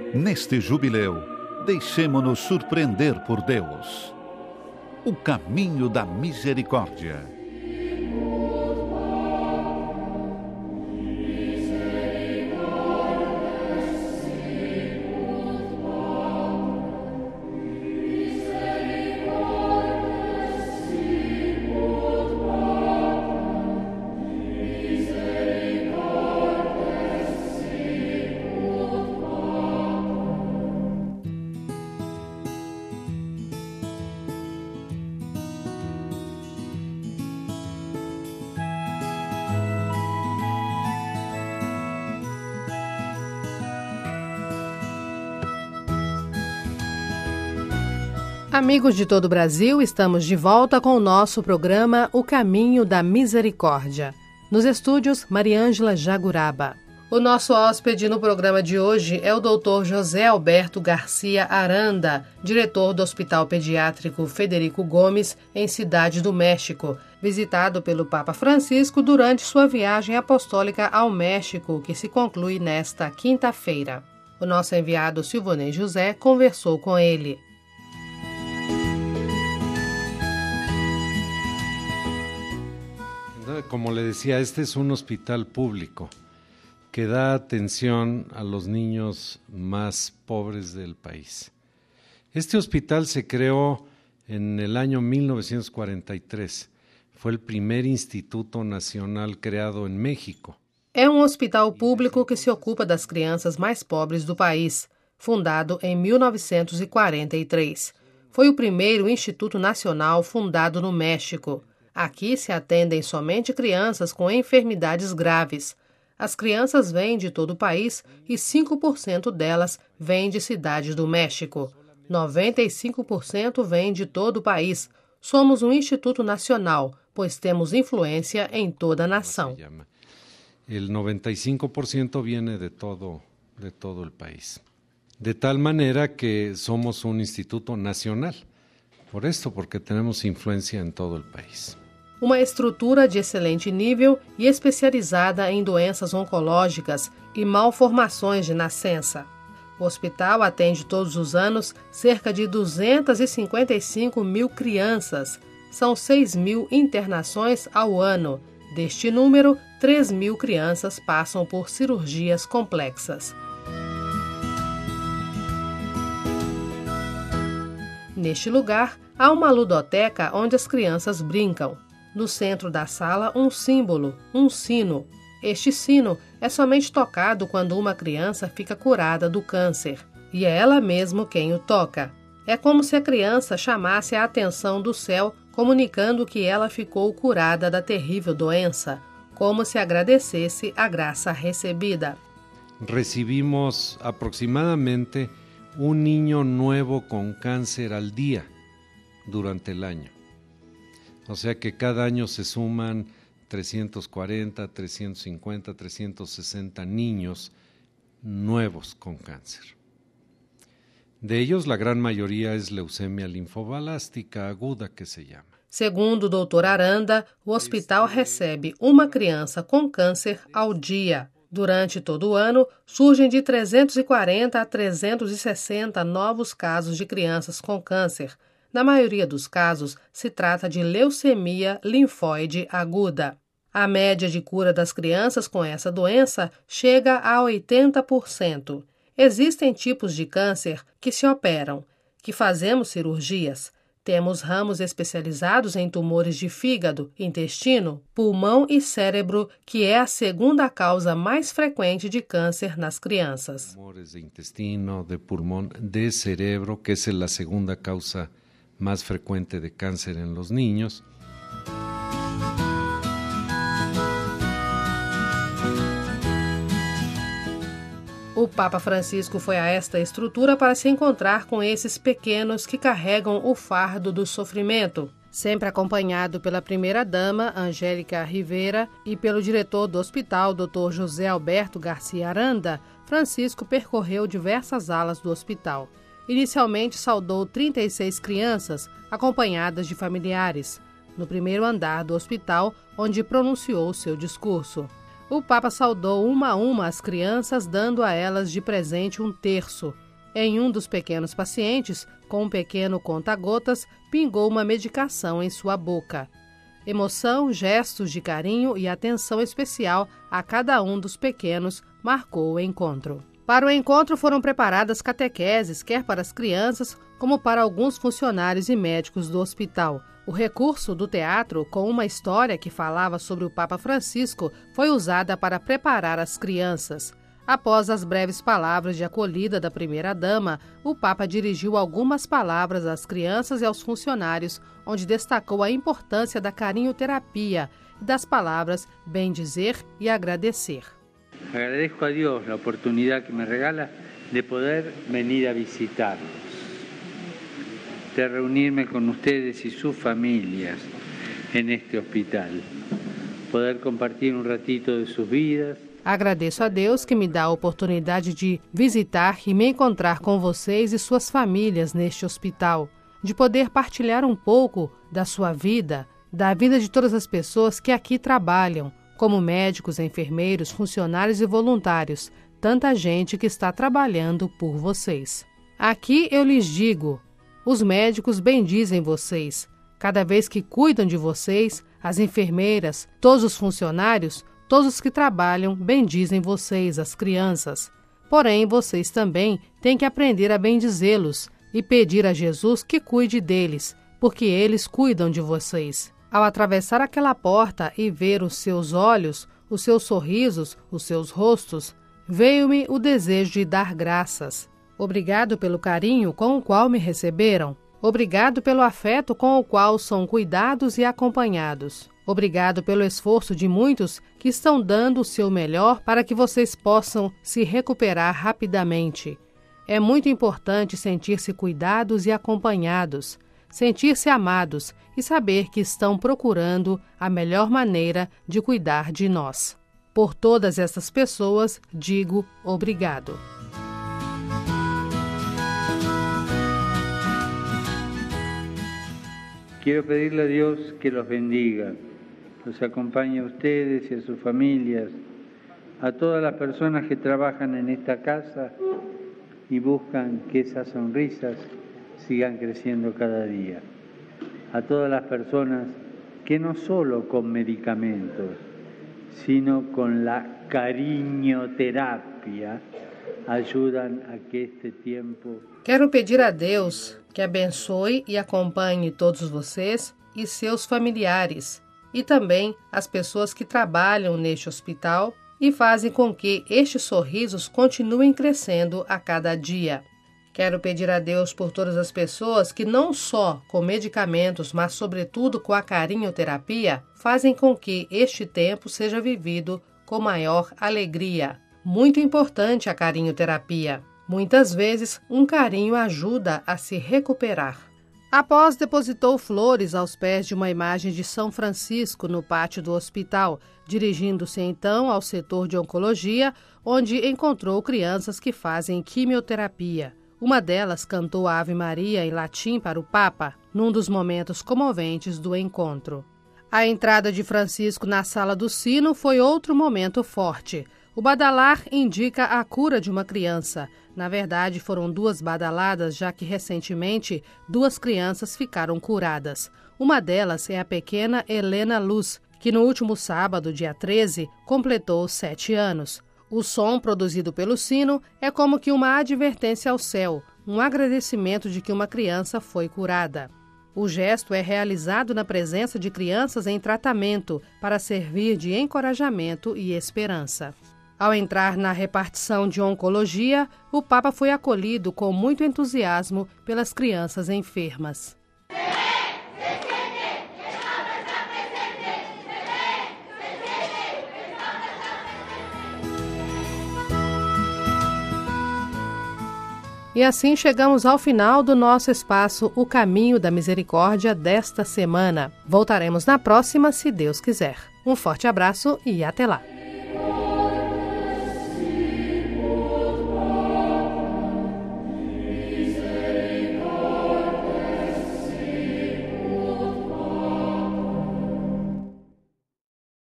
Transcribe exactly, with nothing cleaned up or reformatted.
Neste jubileu, deixemo-nos surpreender por Deus. O caminho da misericórdia. Amigos de todo o Brasil, estamos de volta com o nosso programa O Caminho da Misericórdia. Nos estúdios, Mariângela Jaguraba. O nosso hóspede no programa de hoje é o doutor José Alberto Garcia Aranda, diretor do Hospital Pediátrico Federico Gomes, em Cidade do México, visitado pelo Papa Francisco durante sua viagem apostólica ao México, que se conclui nesta quinta-feira. O nosso enviado Silvonei José conversou com ele. Como le decía, este es un hospital público que da atención a los niños más pobres del país. Este hospital se creó en el año mil novecientos cuarenta y tres. Fue el primer instituto nacional creado en México. É um hospital público que se ocupa das crianças mais pobres do país, fundado em mil novecentos e quarenta e três. Foi o primeiro instituto nacional fundado no México. Aqui se atendem somente crianças com enfermidades graves. As crianças vêm de todo o país e cinco por cento delas vêm de cidades do México. noventa e cinco por cento vêm de todo o país. Somos um instituto nacional, pois temos influência em toda a nação. El noventa y cinco por ciento viene de todo, de todo el país. De tal manera que somos un instituto nacional. Por esto, porque tenemos influencia en todo el país. Uma estrutura de excelente nível e especializada em doenças oncológicas e malformações de nascença. O hospital atende todos os anos cerca de duzentas e cinquenta e cinco mil crianças. São seis mil internações ao ano. Deste número, três mil crianças passam por cirurgias complexas. Neste lugar, há uma ludoteca onde as crianças brincam. No centro da sala, um símbolo, um sino. Este sino é somente tocado quando uma criança fica curada do câncer, e é ela mesma quem o toca. É como se a criança chamasse a atenção do céu, comunicando que ela ficou curada da terrível doença, como se agradecesse a graça recebida. Recibimos aproximadamente un niño nuevo con cáncer al día durante el año. O sea que cada año se suman trescientos cuarenta, trescientos cincuenta, trescientos sesenta niños nuevos con cáncer. De ellos, la gran mayoría es leucemia linfoblástica aguda, que se llama. Segundo o doutor Aranda, o hospital recebe uma criança com câncer ao dia. Durante todo o ano, surgem de trezentos e quarenta a trezentos e sessenta novos casos de crianças com câncer. Na maioria dos casos, se trata de leucemia linfóide aguda. A média de cura das crianças com essa doença chega a oitenta por cento. Existem tipos de câncer que se operam, que fazemos cirurgias. Temos ramos especializados em tumores de fígado, intestino, pulmão e cérebro, que é a segunda causa mais frequente de câncer nas crianças. Tumores de intestino, de pulmão, de cerebro, que é a segunda causa mais frequente de câncer em los niños. O Papa Francisco foi a esta estrutura para se encontrar com esses pequenos que carregam o fardo do sofrimento. Sempre acompanhado pela primeira-dama, Angélica Rivera, e pelo diretor do hospital, doutor José Alberto Garcia Aranda, Francisco percorreu diversas alas do hospital. Inicialmente saudou trinta e seis crianças, acompanhadas de familiares, no primeiro andar do hospital, onde pronunciou seu discurso. O Papa saudou uma a uma as crianças, dando a elas de presente um terço. Em um dos pequenos pacientes, com um pequeno conta-gotas, pingou uma medicação em sua boca. Emoção, gestos de carinho e atenção especial a cada um dos pequenos marcou o encontro. Para o encontro foram preparadas catequeses, quer para as crianças, como para alguns funcionários e médicos do hospital. O recurso do teatro, com uma história que falava sobre o Papa Francisco, foi usada para preparar as crianças. Após as breves palavras de acolhida da primeira-dama, o Papa dirigiu algumas palavras às crianças e aos funcionários, onde destacou a importância da carinhoterapia e das palavras bendizer e agradecer. Agradezco a Dios la oportunidad que me regala de poder venir a visitarlos, de reunirme con ustedes y sus familias en este hospital, poder compartir un ratito de sus vidas. Agradeço a Deus que me dá a oportunidade de visitar e me encontrar com vocês e suas famílias neste hospital, de poder partilhar um pouco da sua vida, da vida de todas as pessoas que aqui trabalham, como médicos, enfermeiros, funcionários e voluntários, tanta gente que está trabalhando por vocês. Aqui eu lhes digo, os médicos bendizem vocês. Cada vez que cuidam de vocês, as enfermeiras, todos os funcionários, todos os que trabalham bendizem vocês, as crianças. Porém, vocês também têm que aprender a bendizê-los e pedir a Jesus que cuide deles, porque eles cuidam de vocês. Ao atravessar aquela porta e ver os seus olhos, os seus sorrisos, os seus rostos, veio-me o desejo de dar graças. Obrigado pelo carinho com o qual me receberam. Obrigado pelo afeto com o qual são cuidados e acompanhados. Obrigado pelo esforço de muitos que estão dando o seu melhor para que vocês possam se recuperar rapidamente. É muito importante sentir-se cuidados e acompanhados, sentir-se amados e saber que estão procurando a melhor maneira de cuidar de nós. Por todas essas pessoas, digo obrigado. Quiero pedirle a Dios que los bendiga, los acompañe a ustedes y a sus familias, a todas las personas que trabajan en esta casa y buscan que esas sonrisas sigan creciendo cada día. A todas las personas que no solo con medicamentos, sino con la cariñoterapia ayudan a que este tiempo... Quero pedir a Deus que abençoe e acompanhe todos vocês e seus familiares, e também as pessoas que trabalham neste hospital e fazem com que estes sorrisos continuem crescendo a cada dia. Quero pedir a Deus por todas as pessoas que não só com medicamentos, mas sobretudo com a carinhoterapia, fazem com que este tempo seja vivido com maior alegria. Muito importante a carinhoterapia. Muitas vezes, um carinho ajuda a se recuperar. Após, depositou flores aos pés de uma imagem de São Francisco no pátio do hospital, dirigindo-se então ao setor de oncologia, onde encontrou crianças que fazem quimioterapia. Uma delas cantou a Ave Maria em latim para o Papa, num dos momentos comoventes do encontro. A entrada de Francisco na sala do sino foi outro momento forte. O badalar indica a cura de uma criança. Na verdade, foram duas badaladas, já que recentemente duas crianças ficaram curadas. Uma delas é a pequena Helena Luz, que no último sábado, dia treze, completou sete anos. O som produzido pelo sino é como que uma advertência ao céu, um agradecimento de que uma criança foi curada. O gesto é realizado na presença de crianças em tratamento para servir de encorajamento e esperança. Ao entrar na repartição de oncologia, o Papa foi acolhido com muito entusiasmo pelas crianças enfermas. E assim chegamos ao final do nosso espaço O Caminho da Misericórdia desta semana. Voltaremos na próxima, se Deus quiser. Um forte abraço e até lá!